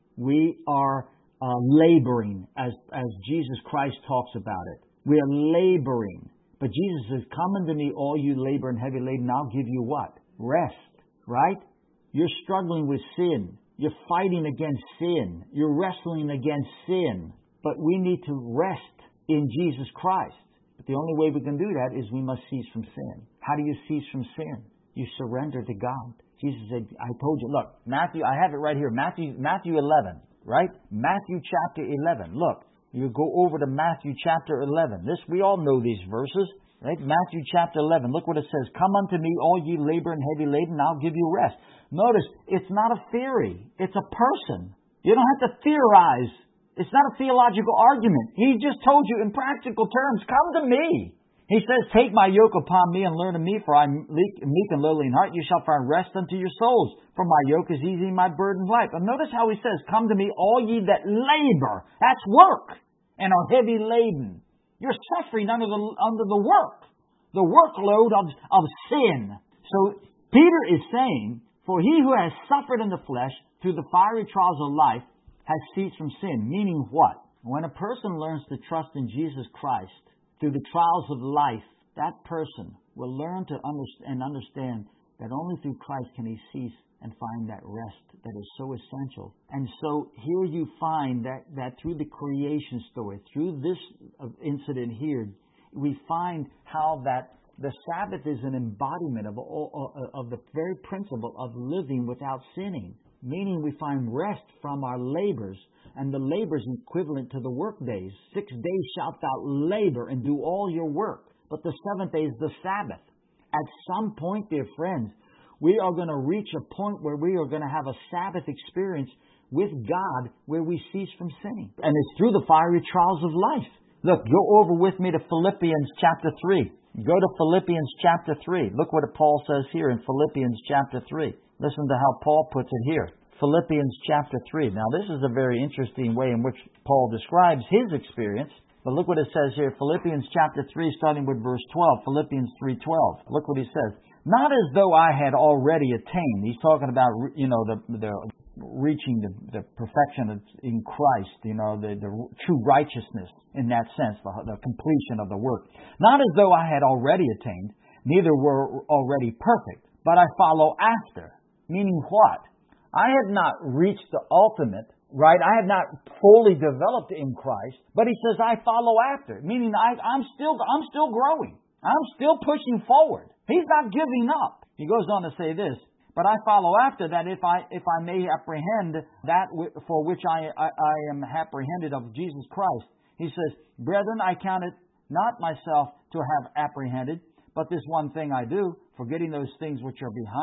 we are uh, laboring, as, as Jesus Christ talks about it. We are laboring. But Jesus says, come unto me, all you labor and heavy laden, and I'll give you what? Rest, right? You're struggling with sin. You're fighting against sin. You're wrestling against sin. But we need to rest in Jesus Christ. But the only way we can do that is we must cease from sin. How do you cease from sin? You surrender to God. Jesus said, I told you, look, Matthew, I have it right here, Matthew Matthew eleven, right? Matthew chapter eleven. Look, you go over to Matthew chapter eleven. This, we all know these verses, right? Matthew chapter eleven. Look what it says. Come unto me, all ye labor and heavy laden, and I'll give you rest. Notice, it's not a theory. It's a person. You don't have to theorize. It's not a theological argument. He just told you in practical terms, come to me. He says, take my yoke upon me and learn of me, for I am meek and lowly in heart. You shall find rest unto your souls. For my yoke is easy and my burden light. But notice how he says, come to me, all ye that labor. That's work. And are heavy laden. You're suffering under the, under the work. The workload of, of sin. So Peter is saying, for he who has suffered in the flesh through the fiery trials of life has ceased from sin. Meaning what? When a person learns to trust in Jesus Christ through the trials of life, that person will learn to understand and understand that only through Christ can he cease and find that rest that is so essential. And so here you find that, that through the creation story, through this incident here, we find how that the Sabbath is an embodiment of, all, of the very principle of living without sinning. Meaning we find rest from our labors, and the labor is equivalent to the work days. Six days shalt thou labor and do all your work, but the seventh day is the Sabbath. At some point, dear friends, we are going to reach a point where we are going to have a Sabbath experience with God where we cease from sinning. And it's through the fiery trials of life. Look, go over with me to Philippians chapter three. Go to Philippians chapter three. Look what Paul says here in Philippians chapter three. Listen to how Paul puts it here. Philippians chapter three. Now, this is a very interesting way in which Paul describes his experience. But look what it says here. Philippians chapter three, starting with verse twelve. Philippians three twelve. Look what he says. Not as though I had already attained. He's talking about, you know, the the reaching the, the perfection in Christ, you know, the, the true righteousness in that sense, the, the completion of the work. Not as though I had already attained, neither were already perfect, but I follow after. Meaning what? I have not reached the ultimate, right? I have not fully developed in Christ, but he says I follow after. Meaning I, I'm still, I'm still growing. I'm still pushing forward. He's not giving up. He goes on to say this, but I follow after that if I, if I may apprehend that for which I, I, I am apprehended of Jesus Christ. He says, brethren, I count it not myself to have apprehended, but this one thing I do, forgetting those things which are behind,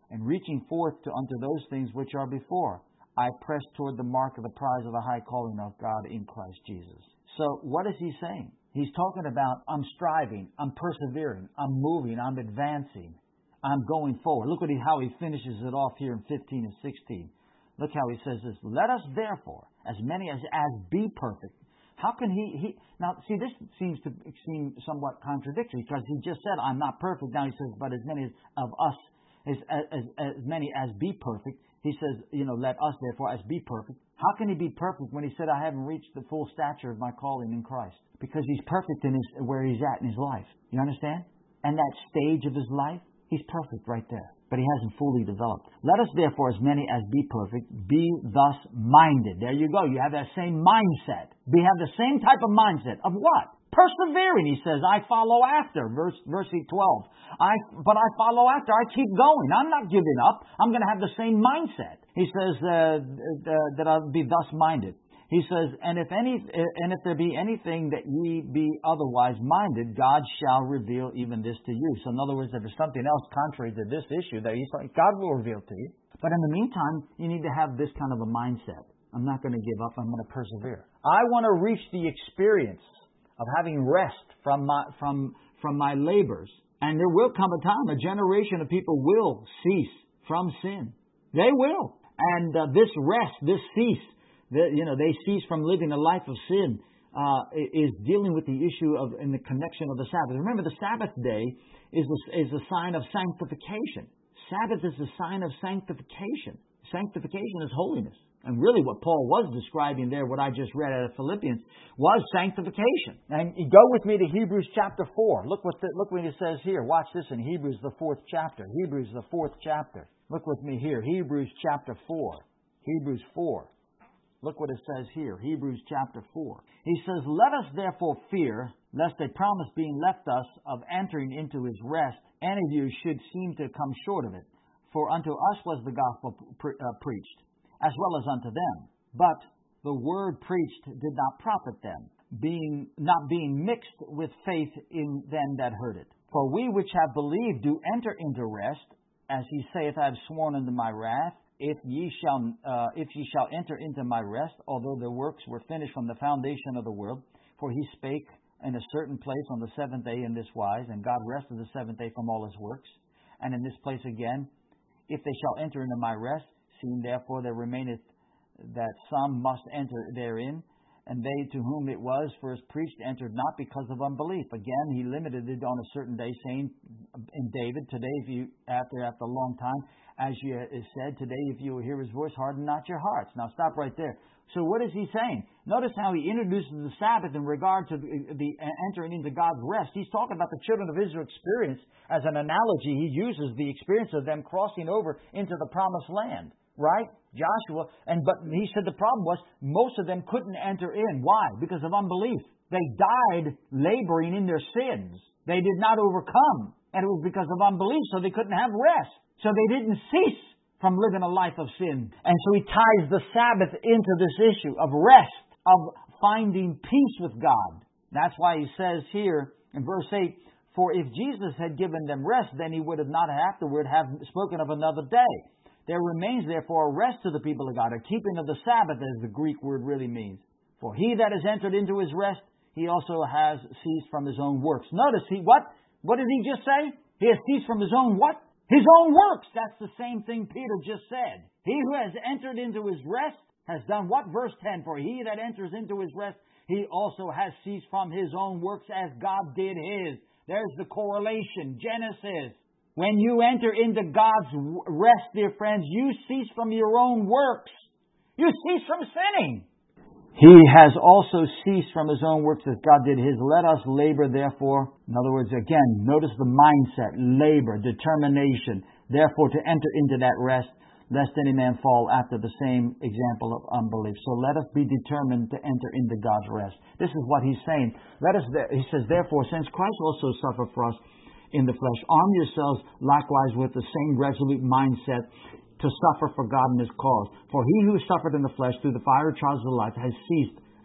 and reaching forth to unto those things which are before. I press toward the mark of the prize of the high calling of God in Christ Jesus. So what is he saying? He's talking about I'm striving, I'm persevering, I'm moving, I'm advancing, I'm going forward. Look at how he finishes it off here in fifteen and sixteen. Look how he says this. Let us therefore, as many as, as be perfect. How can he, he... Now, see, this seems to seem somewhat contradictory because he just said, I'm not perfect. Now he says, but as many as, of us, as, as, as many as be perfect. He says, you know, let us therefore as be perfect. How can he be perfect when he said, I haven't reached the full stature of my calling in Christ? Because he's perfect in his, where he's at in his life. You understand? And that stage of his life, he's perfect right there. But he hasn't fully developed. Let us therefore, as many as be perfect, be thus minded. There you go. You have that same mindset. We have the same type of mindset. Of what? Persevering, he says, I follow after. Verse, verse twelve. I, but I follow after. I keep going. I'm not giving up. I'm going to have the same mindset. He says uh, uh, that I'll be thus minded. He says, and if any, and if there be anything that ye be otherwise minded, God shall reveal even this to you. So in other words, if there's something else contrary to this issue that he's like, God will reveal to you. But in the meantime, you need to have this kind of a mindset. I'm not going to give up. I'm going to persevere. I want to reach the experience of having rest from my, from, from my labors. And there will come a time, a generation of people will cease from sin. They will. And uh, this rest, this cease, the, you know, they cease from living a life of sin, uh, is dealing with the issue of, in the connection of the Sabbath. Remember, the Sabbath day is a, is a sign of sanctification. Sabbath is a sign of sanctification. Sanctification is holiness. And really what Paul was describing there, what I just read out of Philippians, was sanctification. And you go with me to Hebrews chapter four. Look what the, look what it says here. Watch this in Hebrews, the fourth chapter. Hebrews, the fourth chapter. Look with me here. Hebrews chapter four. Hebrews four. Look what it says here. Hebrews chapter four. He says, let us therefore fear, lest a promise being left us of entering into his rest, any of you should seem to come short of it. For unto us was the gospel pre- uh, preached, as well as unto them. But the word preached did not profit them, being not being mixed with faith in them that heard it. For we which have believed do enter into rest, as he saith, I have sworn unto my wrath, if ye shall uh, if ye shall enter into my rest, although the works were finished from the foundation of the world. For he spake in a certain place on the seventh day in this wise, and God rested the seventh day from all his works. And in this place again, if they shall enter into my rest, seeing therefore there remaineth that some must enter therein, and they to whom it was first preached entered not because of unbelief. Again, he limited it on a certain day, saying in David, today if you, after after a long time, as you is said, today if you will hear his voice, harden not your hearts. Now stop right there. So what is he saying? Notice how he introduces the Sabbath in regard to the, the entering into God's rest. He's talking about the children of Israel experience as an analogy. He uses the experience of them crossing over into the promised land. Right? Joshua. And but he said the problem was most of them couldn't enter in. Why? Because of unbelief. They died laboring in their sins. They did not overcome. And it was because of unbelief, so they couldn't have rest. So they didn't cease from living a life of sin. And so he ties the Sabbath into this issue of rest, of finding peace with God. That's why he says here in verse eight, for if Jesus had given them rest, then he would have not afterward have spoken of another day. There remains therefore a rest to the people of God, a keeping of the Sabbath, as the Greek word really means. For he that has entered into his rest, he also has ceased from his own works. Notice, he what? What did he just say? He has ceased from his own what? His own works. That's the same thing Peter just said. He who has entered into his rest has done what? Verse ten, for he that enters into his rest, he also has ceased from his own works as God did his. There's the correlation. Genesis. When you enter into God's rest, dear friends, you cease from your own works. You cease from sinning. He has also ceased from his own works as God did his. Let us labor, therefore. In other words, again, notice the mindset, labor, determination, therefore to enter into that rest, lest any man fall after the same example of unbelief. So let us be determined to enter into God's rest. This is what he's saying. Let us. He says, therefore, since Christ also suffered for us in the flesh, arm yourselves likewise with the same resolute mindset to suffer for God in his cause. For he who suffered in the flesh through the fiery trials of life has ceased,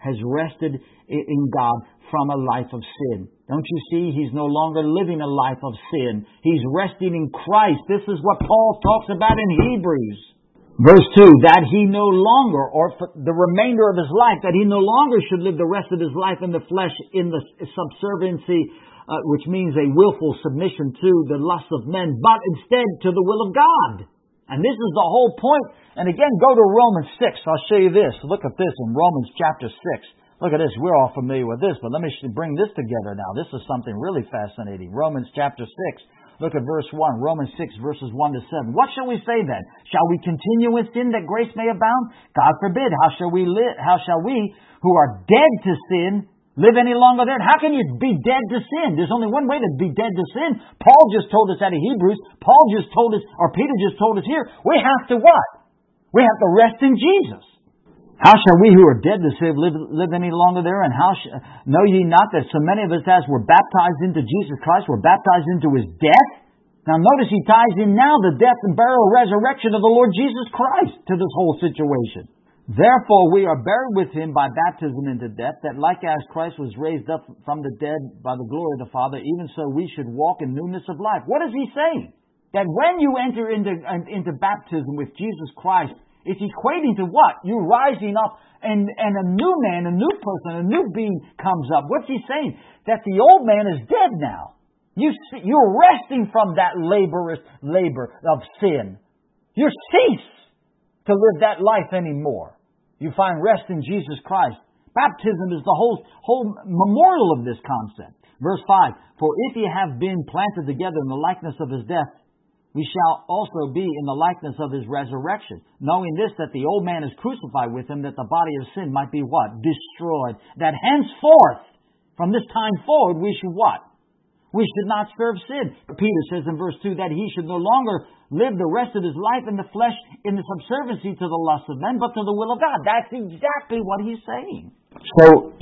has rested in God from a life of sin. Don't you see? He's no longer living a life of sin. He's resting in Christ. This is what Paul talks about in Hebrews. Verse two, that he no longer, or for the remainder of his life, that he no longer should live the rest of his life in the flesh in the subserviency, uh, which means a willful submission to the lusts of men, but instead to the will of God. And this is the whole point. And again, go to Romans six. I'll show you this. Look at this in Romans chapter six. Look at this. We're all familiar with this, but let me bring this together now. This is something really fascinating. Romans chapter six. Look at verse one. Romans six, verses one to seven. What shall we say then? Shall we continue in sin that grace may abound? God forbid. How shall we live? How shall we, who are dead to sin, live any longer there? How can you be dead to sin? There's only one way to be dead to sin. Paul just told us out of Hebrews. Paul just told us, or Peter just told us here. We have to what? We have to rest in Jesus. How shall we who are dead to sin live, live any longer there? And how sh- know ye not that so many of us as were baptized into Jesus Christ were baptized into His death? Now notice he ties in now the death and burial and resurrection of the Lord Jesus Christ to this whole situation. Therefore we are buried with Him by baptism into death, that like as Christ was raised up from the dead by the glory of the Father, even so we should walk in newness of life. What is he saying? That when you enter into, into baptism with Jesus Christ, it's equating to what? You rising up and, and a new man, a new person, a new being comes up. What's he saying? That the old man is dead now. You, you're resting from that laborious labor of sin. You cease to live that life anymore. You find rest in Jesus Christ. Baptism is the whole, whole memorial of this concept. Verse five, for if ye have been planted together in the likeness of His death, we shall also be in the likeness of His resurrection, knowing this, that the old man is crucified with Him, that the body of sin might be what? Destroyed. That henceforth, from this time forward, we should what? We should not serve sin. Peter says in verse two that he should no longer live the rest of his life in the flesh in the subserviency to the lusts of men, but to the will of God. That's exactly what he's saying. So,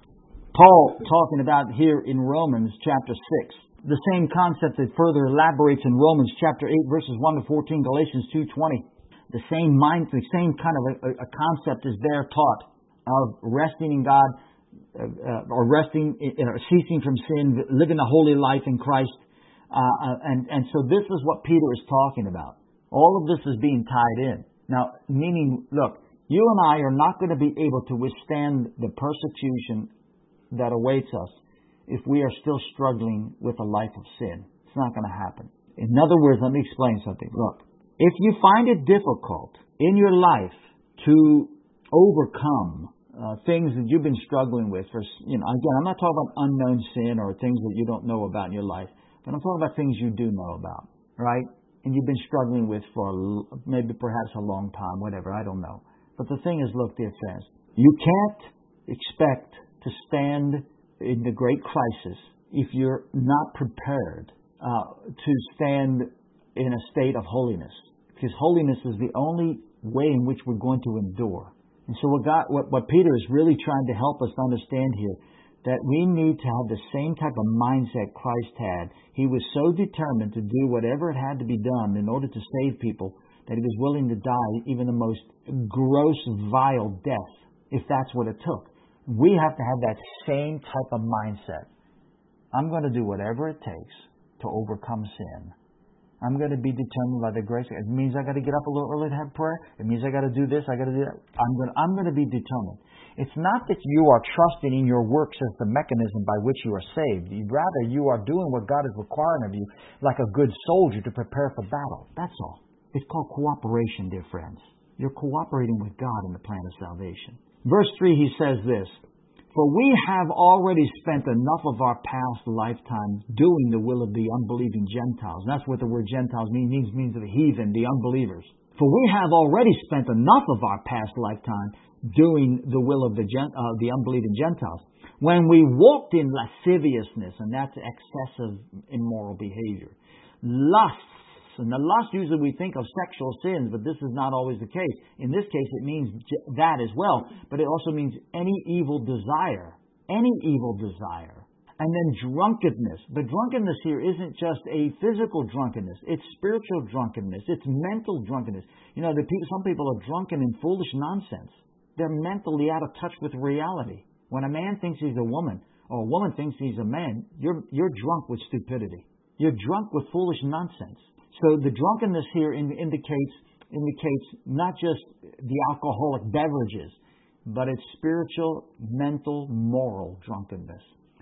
Paul talking about here in Romans chapter six. The same concept that further elaborates in Romans chapter eight, verses one to fourteen, Galatians two twenty. The same mind, the same kind of a, a concept is there taught of resting in God, uh, uh, or resting, uh, ceasing from sin, living a holy life in Christ. Uh, and, and so this is what Peter is talking about. All of this is being tied in. Now, meaning, look, you and I are not going to be able to withstand the persecution that awaits us if we are still struggling with a life of sin. It's not going to happen. In other words, let me explain something. Look, if you find it difficult in your life to overcome uh, things that you've been struggling with, for, you know, again, I'm not talking about unknown sin or things that you don't know about in your life, but I'm talking about things you do know about, right? And you've been struggling with for a, maybe perhaps a long time, whatever, I don't know. But the thing is, look, dear friends, you can't expect to stand in the great crisis if you're not prepared uh, to stand in a state of holiness. Because holiness is the only way in which we're going to endure. And so what, God, what, what Peter is really trying to help us understand here, that we need to have the same type of mindset Christ had. He was so determined to do whatever it had to be done in order to save people that He was willing to die even the most gross, vile death, if that's what it took. We have to have that same type of mindset. I'm going to do whatever it takes to overcome sin. I'm going to be determined by the grace. It means I got to get up a little early to have prayer. It means I got to do this. I got to do that. I'm going. To, I'm going to be determined. It's not that you are trusting in your works as the mechanism by which you are saved. Rather, you are doing what God is requiring of you, like a good soldier to prepare for battle. That's all. It's called cooperation, dear friends. You're cooperating with God in the plan of salvation. Verse three, he says this, for we have already spent enough of our past lifetime doing the will of the unbelieving Gentiles. And that's what the word Gentiles means. It means, means the heathen, the unbelievers. For we have already spent enough of our past lifetime doing the will of the, gent, uh, the unbelieving Gentiles. When we walked in lasciviousness, and that's excessive immoral behavior, lusts, and the lust usually we think of sexual sins, but this is not always the case. In this case, it means that as well, but it also means any evil desire, any evil desire. And then drunkenness. But drunkenness here isn't just a physical drunkenness. It's spiritual drunkenness. It's mental drunkenness. You know, the people, some people are drunken in foolish nonsense. they're mentally out of touch with reality. When a man thinks he's a woman, or a woman thinks he's a man, you're you're drunk with stupidity. You're drunk with foolish nonsense. So the drunkenness here in, indicates indicates not just the alcoholic beverages, but it's spiritual, mental, moral drunkenness.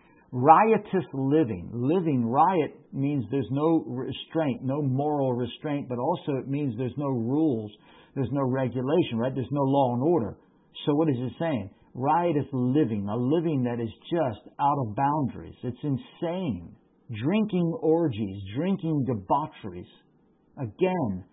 Riotous living. Living riot means there's no restraint, no moral restraint, but also it means there's no rules, there's no regulation, right? There's no law and order. So what is it saying? Riotous living, a living that is just out of boundaries. It's insane. Drinking orgies, drinking debaucheries. Again,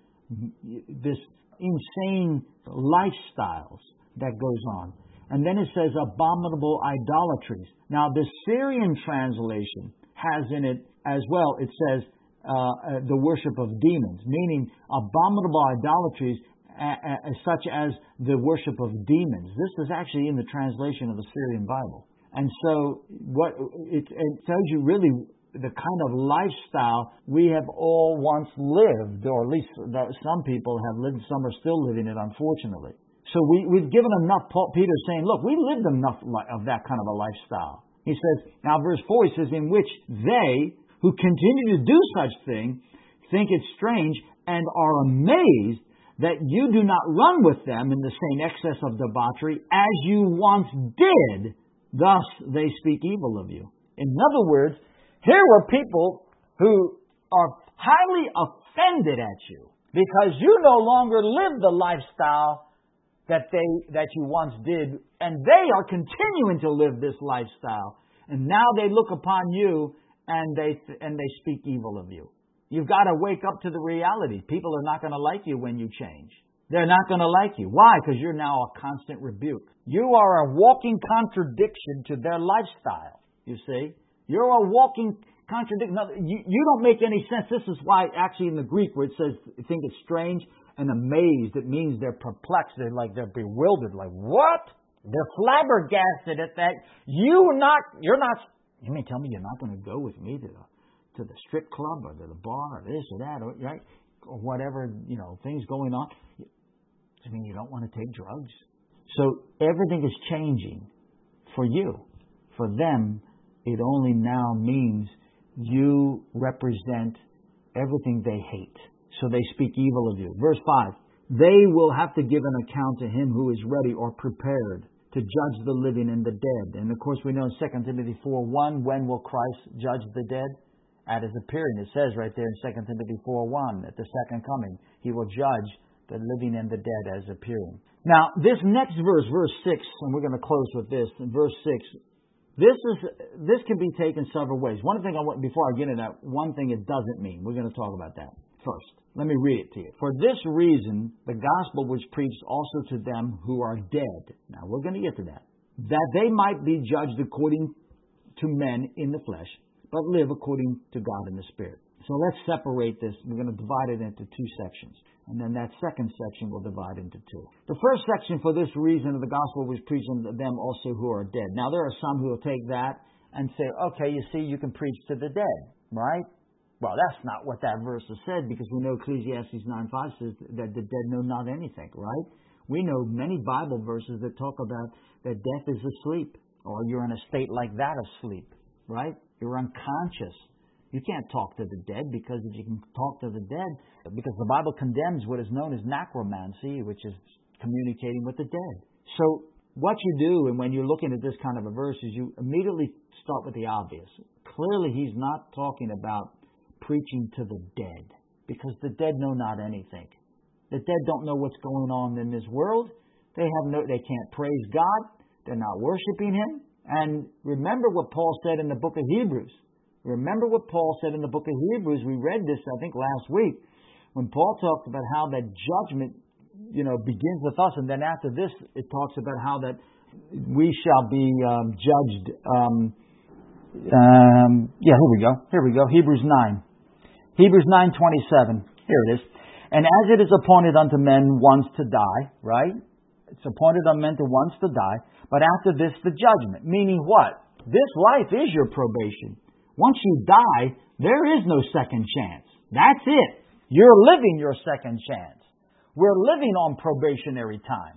this insane lifestyles that goes on. And then it says abominable idolatries. Now, the Syrian translation has in it as well, it says uh, uh, the worship of demons, meaning abominable idolatries uh, uh, such as the worship of demons. This is actually in the translation of the Syrian Bible. And so what it, it tells you really the kind of lifestyle we have all once lived, or at least some people have lived, some are still living it, unfortunately. So we, we've given enough, Paul, Peter's saying, look, we lived enough of that kind of a lifestyle. He says, now verse four, he says, in which they who continue to do such thing think it strange and are amazed that you do not run with them in the same excess of debauchery as you once did. Thus they speak evil of you. In other words, here were people who are highly offended at you because you no longer live the lifestyle that they that you once did, and they are continuing to live this lifestyle. And now they look upon you and they and they speak evil of you. You've got to wake up to the reality. People are not going to like you when you change. They're not going to like you. Why? Because you're now a constant rebuke. You are a walking contradiction to their lifestyle. You see, you're a walking contradiction. You, you don't make any sense. This is why, actually, in the Greek, where it says think it's strange and amazed, it means they're perplexed. They're like they're bewildered. Like what? They're flabbergasted at that. You not. You're not. You mean tell me you're not going to go with me to the to the strip club or to the bar or this or that or right or whatever, you know, things going on? I mean, you don't want to take drugs. So everything is changing for you. For them, it only now means you represent everything they hate. So they speak evil of you. Verse five, they will have to give an account to him who is ready or prepared to judge the living and the dead. And of course we know in Second Timothy four one, when will Christ judge the dead? At his appearing. It says right there in Second Timothy four one, at the second coming, he will judge the living and the dead as appearing. Now, this next verse, verse six, and we're going to close with this, in verse six, this is this can be taken several ways. One thing I want, before I get into that, one thing it doesn't mean. We're going to talk about that first. Let me read it to you. For this reason, the gospel was preached also to them who are dead. Now, we're going to get to that. That they might be judged according to men in the flesh, but live according to God in the Spirit. So let's separate this. We're going to divide it into two sections. And then that second section will divide into two. The first section, for this reason, of the gospel was preached unto them also who are dead. Now, there are some who will take that and say, okay, you see, you can preach to the dead, right? Well, that's not what that verse has said, because we know Ecclesiastes nine five says that the dead know not anything, right? We know many Bible verses that talk about that death is asleep, or you're in a state like that of sleep, right? You're unconscious. You can't talk to the dead, because if you can talk to the dead, because the Bible condemns what is known as necromancy, which is communicating with the dead. So what you do, and when you're looking at this kind of a verse, is you immediately start with the obvious. Clearly, he's not talking about preaching to the dead, because the dead know not anything. The dead don't know what's going on in this world. They have no, they can't praise God. They're not worshiping Him. And remember what Paul said in the book of Hebrews. Remember what Paul said in the book of Hebrews. We read this, I think, last week, when Paul talked about how that judgment, you know, begins with us, and then after this, it talks about how that we shall be um, judged. Um, um, yeah, here we go. Here we go. Hebrews nine. Hebrews nine twenty-seven. Here it is. And as it is appointed unto men once to die, right? It's appointed unto men to once to die, but after this the judgment. Meaning what? This life is your probation. Once you die, there is no second chance. That's it. You're living your second chance. We're living on probationary time.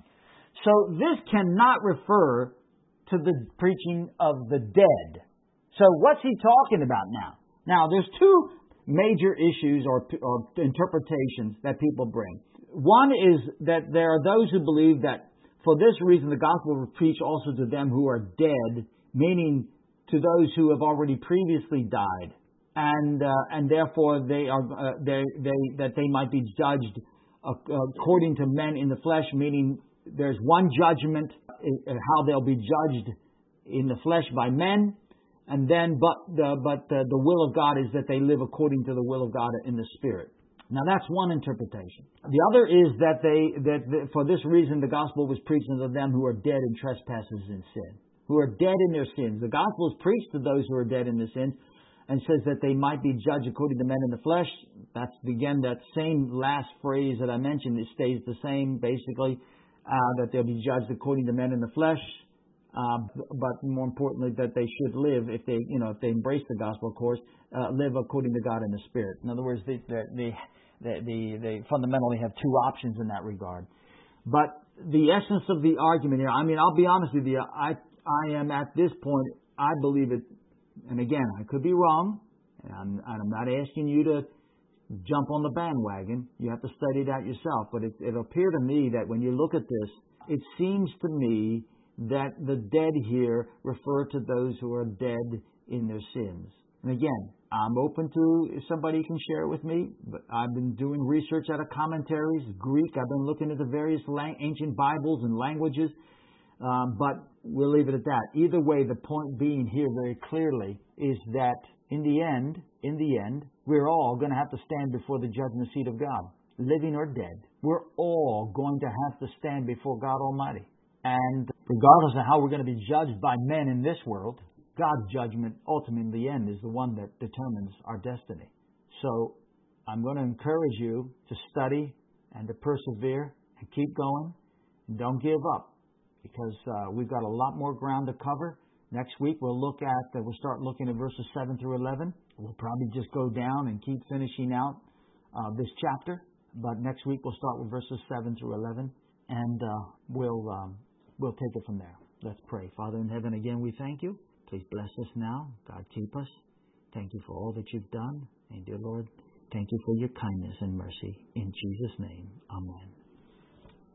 So this cannot refer to the preaching of the dead. So what's he talking about now? Now, there's two major issues or, or interpretations that people bring. One is that there are those who believe that for this reason the gospel will preach also to them who are dead, meaning to those who have already previously died, and uh, and therefore they are uh, they they that they might be judged according to men in the flesh, meaning there's one judgment, uh, how they'll be judged in the flesh by men, and then but the but the, the will of God is that they live according to the will of God in the Spirit. Now that's one interpretation. The other is that they that the, for this reason the gospel was preached unto them who are dead in trespasses and sin, who are dead in their sins. The gospel is preached to those who are dead in their sins, and says that they might be judged according to men in the flesh. That's again that same last phrase that I mentioned. It stays the same basically, uh, that they'll be judged according to men in the flesh. Uh, but more importantly, that they should live, if they, you know, if they embrace the gospel, of course, uh, live according to God in the Spirit. In other words, they, they, they, they, they fundamentally have two options in that regard. But the essence of the argument here, I mean, I'll be honest with you, I, I am at this point, I believe it, and again, I could be wrong, and I'm, and I'm not asking you to jump on the bandwagon. You have to study that yourself. But it, it appeared to me that when you look at this, it seems to me that the dead here refer to those who are dead in their sins. And again, I'm open to if somebody can share it with me, but I've been doing research out of commentaries, Greek. I've been looking at the various lang- ancient Bibles and languages, um, but we'll leave it at that. Either way, the point being here very clearly is that in the end, in the end, we're all going to have to stand before the judgment seat of God, living or dead. We're all going to have to stand before God Almighty. And regardless of how we're going to be judged by men in this world, God's judgment ultimately in the end is the one that determines our destiny. So I'm going to encourage you to study and to persevere and keep going. And don't give up, because uh, we've got a lot more ground to cover. Next week we'll look at, uh, we'll start looking at verses seven through eleven. We'll probably just go down and keep finishing out uh, this chapter. But next week we'll start with verses seven through eleven, and uh, we'll... Um, We'll take it from there. Let's pray. Father in heaven, again, we thank you. Please bless us now. God, keep us. Thank you for all that you've done. And dear Lord, thank you for your kindness and mercy. In Jesus' name, amen.